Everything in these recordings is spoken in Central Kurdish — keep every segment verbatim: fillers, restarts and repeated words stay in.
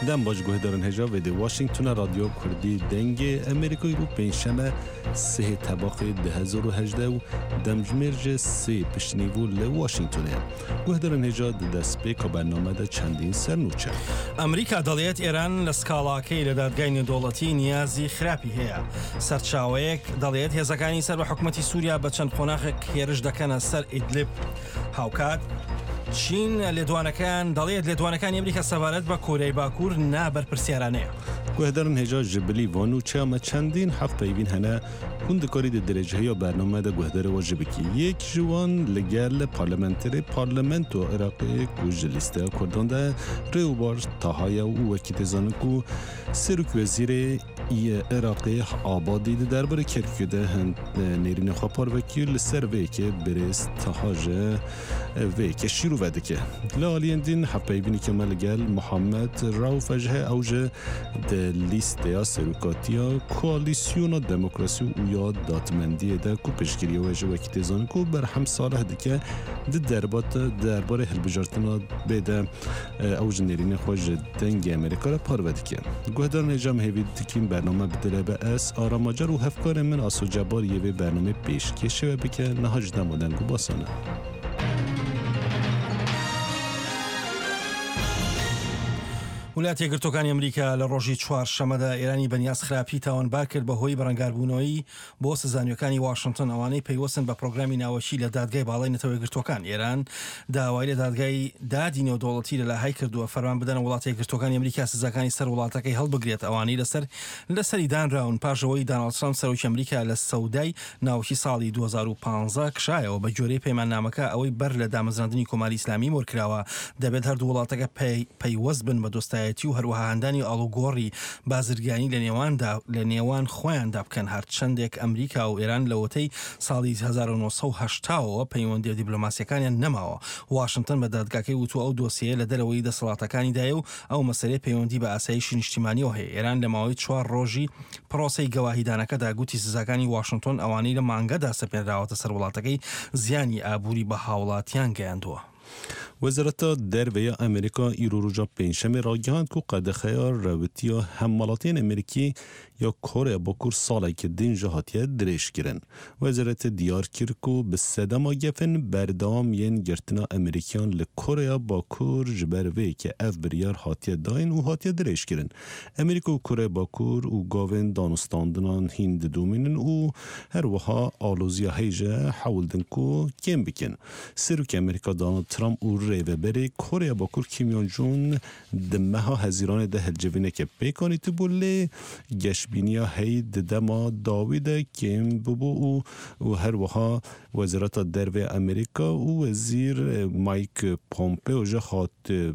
دم باج گوهدارن هجا و دی واشنگتون رادیو کردی دنگ امریکای رو پنجشنبه سه طباق ده هزار و هجده و دمجمرج سه پشنیوو لواشنگتونه گوهدارن هجا دست بیکا برنامه ده چندین سر نوچه ئەمریکا دەڵێت ئێران لە سکاڵاکەی لە دادگای نێودەوڵەتی نیازی خراپی هەیە. سەرچاوەیەک دەڵێت هێزەکانی سەر بە حکوومەتی سووریا بە چەند قۆناغێک هێرش دەکەنە سەر ئیدلیب. هاوکات چین لێدوانەکان دەڵێت لێدوانەکانی ئەمریکا سەبارەت بە کۆریای باکوور نابەر پرسیارانەیە. گوهدارن هجا جبلی وانوچه اما چندین هفت پیوین هنه هندکاری ده درجه های برنامه ده گوهدار واجب کی یک جوان لگل پارلمنتری پارلمنت و عراقی کوج لیسته کردان ده ریوبار تاهای و وکیت زانکو سروک وزیر ای عراقی آبادی ده درباره کرکیو ده هند نیرین خواپار وکیل سر وی که برست تاهاج وی که شیرو وده که لالیان دین هفت پیوینی که ملگل محمد راو فجه اوجه ده لیسته سروکاتیا کوالیسیون دموکراسی و یا دادمندی ده کو پشگیری و جو وکیت زانکو بر هم ساله دکه ده دربات درباره هلبجارتنا بده اوج نیرین خوش دنگ امریکا را پار ودکه گوهدار نجام هیوید دکیم برنامه بدله به اس آراماجر و هفکار من آسو جبار یه برنامه پیش کشه و بکه نهاج دمودنگو باسانه وڵاتی یەکگرتووەکانی ئەمریکا لە ڕۆژی چوارشەمەدا ئێرانی بەنیاز خراپی تاوانبار کرد بەهۆی بەرەنگاربوونەوەی بۆ سزانیەکانی واشنگتن ئەوانەی پەیوەستن بە پرۆگرامی ناوەکی لە دادگای باڵای نەتەوە یەکگرتووەکان. ئێران داوای لە دادگای دادی نێودەوڵەتی لەلایەهای کردووە فەرمان بدەن وڵاتی یەکگرتووەکانی ئەمریکا سزاکانی سەر وڵاتەکەی هەڵبگرێت ئەوانەی لەسەر لەسەری دانراون پاشەوەی داناڵد ترامپ سەرۆکی ئەمریکا لە سەودای ناوەکی ساڵی دوو هەزار و پانزە کشایەوە بە جۆرەی پەیماننامەکە ئەوەی بەر لە دامەزراندنی کۆماری ئیسلامی وەرکراوە دەبێت هەردوو وڵاتەکە پەیوەست بن بە دۆستایەتی و هەروەها هەندانی ئاڵوگۆڕی بازرگانی لە نێواندا لە نێوان خۆیاندا بکەن. هەرچەندێک ئەمریکا و ئێران لەوەتەی ساڵی هەزار و نۆسەد و هەشتاوە پەیوەندی دیبلۆماسیەکانیان نەماوە. واشنگتن بە دادگاکەی وتو ئەو دۆسیە لە دەرەوەی دەسەڵاتەکانیدایە و ئەو مەسەلەی پەیوەندی بە ئاسایشی نیشتیمانیەوە هەیە. ئێران لە ماوەی چوار ڕۆژی پرۆسەی گەواهیدانەکەدا گوتی سزاکانی واشنگتن ئەوانەی لە مانگەدا سەپێنراوەتە سەر وڵاتەکەی زیانی ئابووری بە هاوڵاتیان گەیاندووە. وزارت درویه امریکا ایرو روزا پنجشنبه را گهاند که قدخیا رابطی حملاتین امریکی یا کره باکور سالی که دین جهاتیه درش کرن. وزارت دیار کرد که به صدام گفن بردام ین گرتنا امریکیان لکره باکور جبروی که اف بریار هاتیه داین و هاتیه درش کرن. امریکا و کره باکور و گاون دانستاندنان هند دومینن و هر وها آلوزیا هیجه حولدن که کم بکن. سروک امریکا دانالد ترامپ و ریوه بری کره باکور کیمیون جون دمه ها هزیران ده هلجوینه که پیکانی تو بوله گشبینیا هی دما داویده کم ببو و هر وها وزارت دروی امریکا و وزیر مایک پومپه و جهات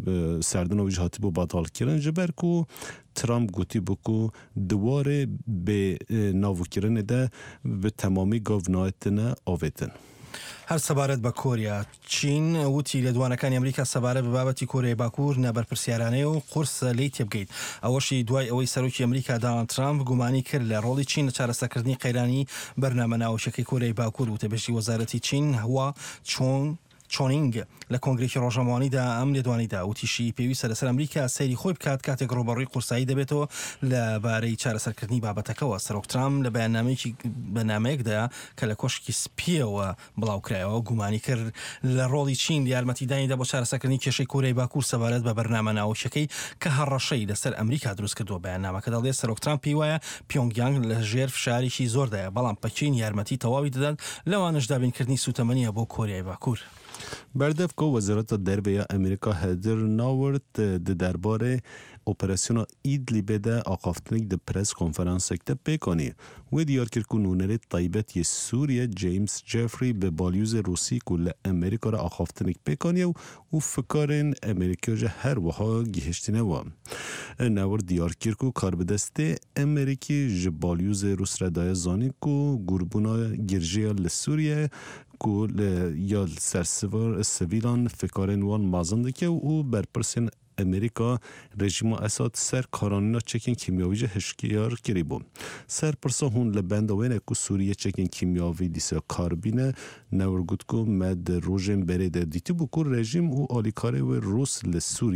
سردن و جهاتی بو باطال کرن جبر کو ترامپ گوتی بکو دواره به ناو کرن ده به تمامی گاونایتنه آویتن. هەر سەبارەت بە کۆریا چین وتی لێدوانەکانی ئەمریکا سەبارەت بە بابەتی کۆریای باکوور نەبەرپرسیارانەیە و قورسە لی تێبگەیت. ئەوەشی دوای ئەوەی سەرۆکی ئەمریکا دانالد ترامپ گومانی کرد لە ڕۆڵی چین لە چارەسەرکردنی قەیرانی بەرنامە ناوەشەکەی کۆریای باکوور و تێبەشی وەزارەتی چین هوا چۆن چۆنینگ لە کۆنگرێکی ڕۆژنامەوانیدا ئەم لێدوانیدا وتیشی پێویستە لەسەر ئەمریکا سەیری خۆی بکات کاتێک ڕۆبەڕووی قورسایی دەبێتەوە لەبارەی چارەسەرکردنی بابەتەکەەوە. سەرۆک ترامپ لە بەیاننامەیەکی بەنامەیەکدا کە لە کۆشکی سپیەوە بڵاوکرایەوە گومانی کرد لە ڕۆڵی چین یارمەتیدانیدا بۆ چارەسەرکردنی کێشەی کۆریای باکوور سەبارەت بە بەرنامە ناوەشەکەی کە هەڕەشەی لەسەر ئەمریکا دروست کردووە. بەیاننامەکە دەڵێت سەرۆک ترامپ پێی وایە پیۆنگیانگ لە ژێر فشارێکی زۆردایە بەڵام پەکین یارمەتی تەواوی دەدات لەوانش دابینکردنی سوتەمەنیە بۆ کۆریای باکوور. بردف که وزارت دربیه امریکا هدر ناورد ده درباره اپراسیون ایدلیب ده آقافتنک ده پرس کنفرانس اکته پیکانی و دیار کرد که نونر طیبت سوریه جیمز جفری به بالیوز روسی کل امریکا را آقافتنک پیکانی و فکرین امریکا جه هر وها گیهشتینه و ناورد دیار کرد که کار بدسته امریکی جه بالیوز روس را دای زانی که گربونا گرژیا لسوریه که یا سرسوار سویلان فکرین وان مازنده که او برپرسین امریکا رژیم اساد سر کارانینا چکین کیمیاوی جه هشکیار کری بوم. سر پرسا هون لبندوینه که سوریه چکین کیمیاوی دیسا کاربینه نورگود که مد روژن برده دیتی بکر رژیم او آلیکاره و روس لسوری